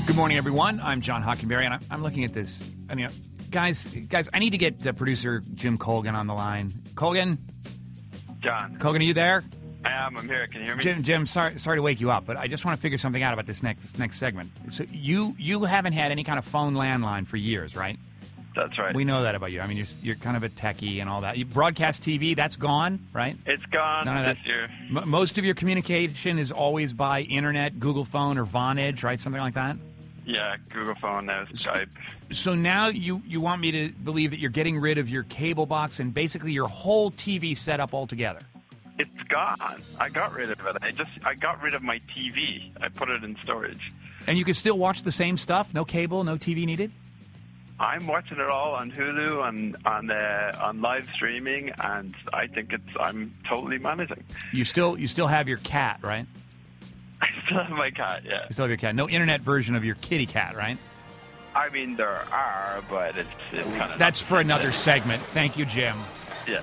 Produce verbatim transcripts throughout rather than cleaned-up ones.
Good morning, everyone. I'm John Hockenberry, and I'm, I'm looking at this. I mean, guys, guys, I need to get uh, producer Jim Colgan on the line. Colgan? John. Colgan, are you there? I am. I'm here. Can you hear me? Jim, Jim, sorry, sorry to wake you up, but I just want to figure something out about this next this next segment. So you you haven't had any kind of phone landline for years, right? That's right. We know that about you. I mean, you're you're kind of a techie and all that. You broadcast T V, that's gone, right? It's gone None of this that. year. M- most of your communication is always by internet, Google Phone, or Vonage, right? Something like that. Yeah, Google Phone now, Skype. So now you, you want me to believe that you're getting rid of your cable box and basically your whole T V setup altogether. It's gone. I got rid of it. I just I got rid of my T V. I put it in storage. And you can still watch the same stuff? No cable, no T V needed? I'm watching it all on Hulu and on uh, on live streaming, and I think it's I'm totally managing. You still you still have your cat, right? I still have my cat, yeah. You still have your cat. No internet version of your kitty cat, right? I mean, there are, but it's, it's kind of... That's for another segment. Thank you, Jim. Yeah.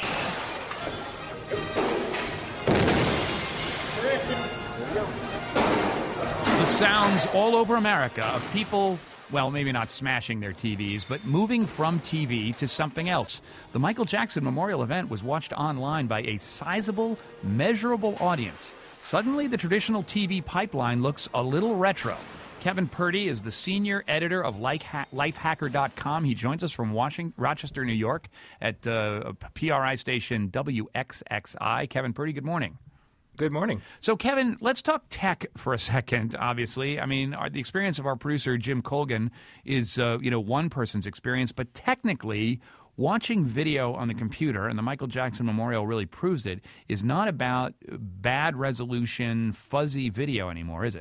The sounds all over America of people, well, maybe not smashing their T Vs, but moving from T V to something else. The Michael Jackson Memorial event was watched online by a sizable, measurable audience. Suddenly, the traditional T V pipeline looks a little retro. Kevin Purdy is the senior editor of Lifehacker dot com. He joins us from Washington, Rochester, New York, at uh, P R I station W X X I. Kevin Purdy, good morning. Good morning. So, Kevin, let's talk tech for a second, obviously. I mean, our, the experience of our producer, Jim Colgan, is, uh, you know, one person's experience. But technically, watching video on the computer, and the Michael Jackson Memorial really proves it, is not about bad resolution, fuzzy video anymore, is it?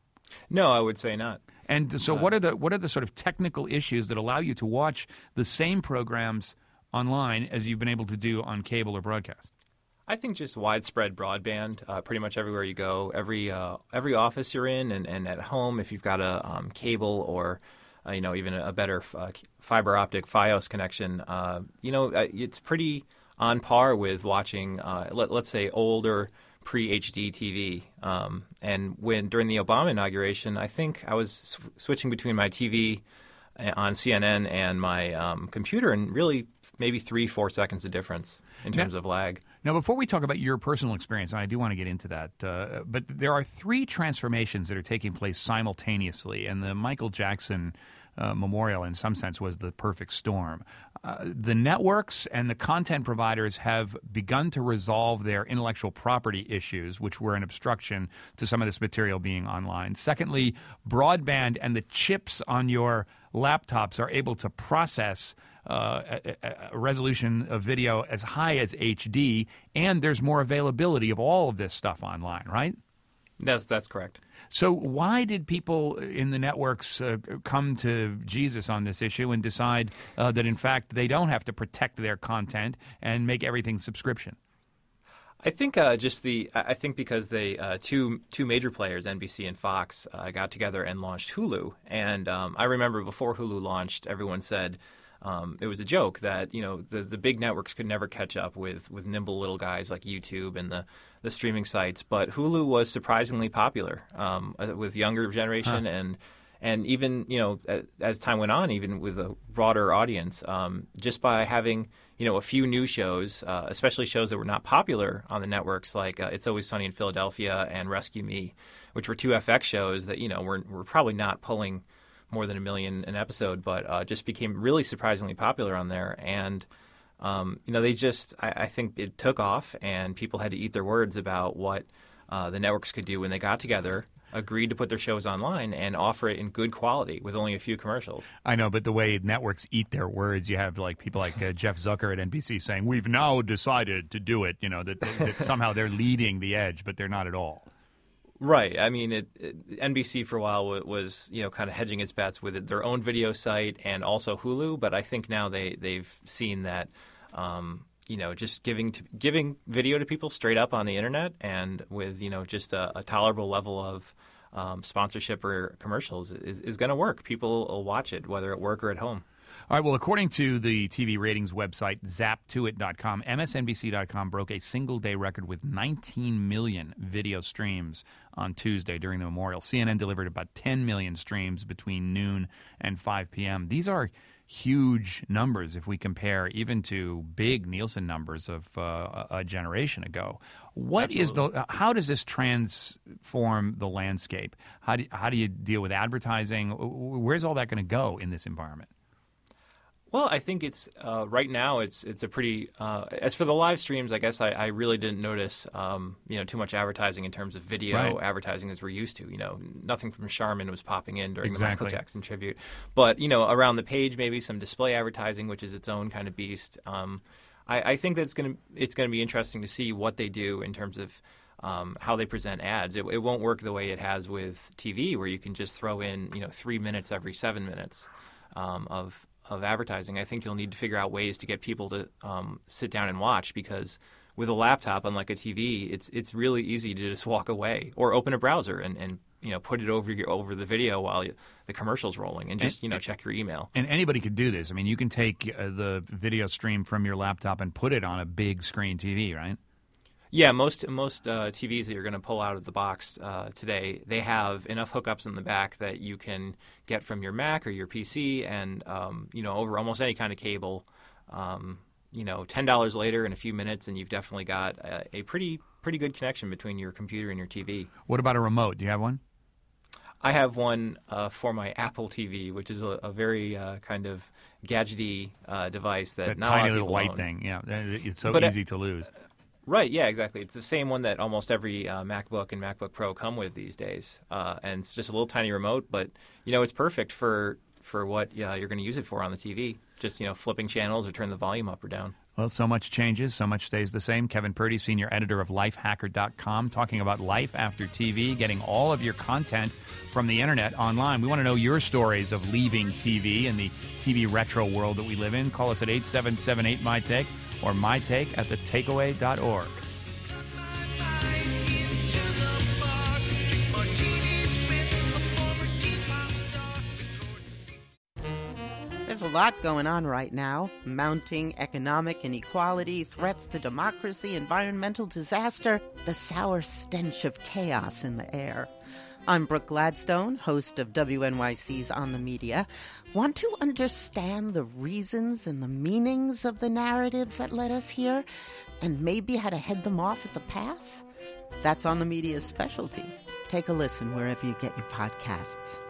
No, I would say not. And so Uh, what are the what are the sort of technical issues that allow you to watch the same programs online as you've been able to do on cable or broadcast? I think just widespread broadband, uh, pretty much everywhere you go, every uh, every office you're in, and, and at home, if you've got a um, cable or uh, you know even a better uh, fiber optic Fios connection, uh, you know it's pretty on par with watching, uh, let, let's say, older pre-H D T V. Um, and when during the Obama inauguration, I think I was sw- switching between my T V on C N N and my um, computer, and really maybe three, four seconds of difference in terms now, of lag. Now, before we talk about your personal experience, and I do want to get into that, uh, but there are three transformations that are taking place simultaneously, and the Michael Jackson uh, Memorial, in some sense, was the perfect storm. Uh, the networks and the content providers have begun to resolve their intellectual property issues, which were an obstruction to some of this material being online. Secondly, broadband and the chips on your laptops are able to process uh, a, a resolution of video as high as H D, and there's more availability of all of this stuff online, right? That's that's correct. So why did people in the networks uh, come to Jesus on this issue and decide uh, that, in fact, they don't have to protect their content and make everything subscription? I think uh, just the I think because they uh, two two major players, N B C and Fox, uh, got together and launched Hulu. And um, I remember before Hulu launched, everyone said um, it was a joke that you know the the big networks could never catch up with with nimble little guys like YouTube and the the streaming sites. But Hulu was surprisingly popular um, with younger generation huh. and. And even, you know, as time went on, even with a broader audience, um, just by having, you know, a few new shows, uh, especially shows that were not popular on the networks, like uh, It's Always Sunny in Philadelphia and Rescue Me, which were two F X shows that, you know, were, were probably not pulling more than a million an episode, but uh, just became really surprisingly popular on there. And, um, you know, they just, I, I think it took off, and people had to eat their words about what uh, the networks could do when they got together, agreed to put their shows online and offer it in good quality with only a few commercials. I know, but the way networks eat their words, you have like people like uh, Jeff Zucker at N B C saying, we've now decided to do it, you know, that, that somehow they're leading the edge, but they're not at all. Right. I mean, it, it, N B C for a while was, you know, kind of hedging its bets with it, their own video site and also Hulu, but I think now they, they've seen that um, you know, just giving to, giving video to people straight up on the internet and with, you know, just a, a tolerable level of um, sponsorship or commercials is, is going to work. People will watch it, whether at work or at home. All right, well, according to the T V ratings website, zap to it dot com, M S N B C dot com broke a single-day record with nineteen million video streams on Tuesday during the memorial. C N N delivered about ten million streams between noon and five p.m. These are huge numbers if we compare even to big Nielsen numbers of uh, a generation ago. What Absolutely. is the? How does this transform the landscape? How do how do you deal with advertising? Where's all that going to go in this environment? Well, I think it's uh, right now. It's it's a pretty. Uh, as for the live streams, I guess I, I really didn't notice, um, you know, too much advertising in terms of video right. advertising as we're used to. You know, nothing from Charmin was popping in during exactly. the Michael Jackson tribute. But you know, around the page, maybe some display advertising, which is its own kind of beast. Um, I, I think that's going to it's going to be interesting to see what they do in terms of um, how they present ads. It, it won't work the way it has with T V, where you can just throw in you know three minutes every seven minutes um, of. of advertising. I think you'll need to figure out ways to get people to um, sit down and watch, because with a laptop, unlike a T V, it's it's really easy to just walk away or open a browser and, and you know put it over your, over the video while you, the commercial's rolling and just and, you know check your email. And anybody could do this. I mean, you can take uh, the video stream from your laptop and put it on a big screen T V, right? Yeah, most most uh, T Vs that you're going to pull out of the box uh, today, they have enough hookups in the back that you can get from your Mac or your P C, and um, you know over almost any kind of cable. Um, you know, ten dollars later in a few minutes, and you've definitely got a, a pretty pretty good connection between your computer and your T V. What about a remote? Do you have one? I have one uh, for my Apple T V, which is a, a very uh, kind of gadgety uh, device that, that not tiny a lot of little people white own. thing. Yeah, it's so but easy it, to lose. Right, yeah, exactly. It's the same one that almost every uh, MacBook and MacBook Pro come with these days. Uh, and it's just a little tiny remote, but, you know, it's perfect for for what uh, you're going to use it for on the T V. Just, you know, flipping channels or turn the volume up or down. Well, so much changes, so much stays the same. Kevin Purdy, senior editor of life hacker dot com, talking about life after T V, getting all of your content from the internet online. We want to know your stories of leaving T V and the T V retro world that we live in. Call us at eight seven seven eight, M Y Take or my take at the takeaway dot org. There's a lot going on right now. Mounting economic inequality, threats to democracy, environmental disaster, the sour stench of chaos in the air. I'm Brooke Gladstone, host of W N Y C's On the Media. Want to understand the reasons and the meanings of the narratives that led us here, and maybe how to head them off at the pass? That's On the Media's specialty. Take a listen wherever you get your podcasts.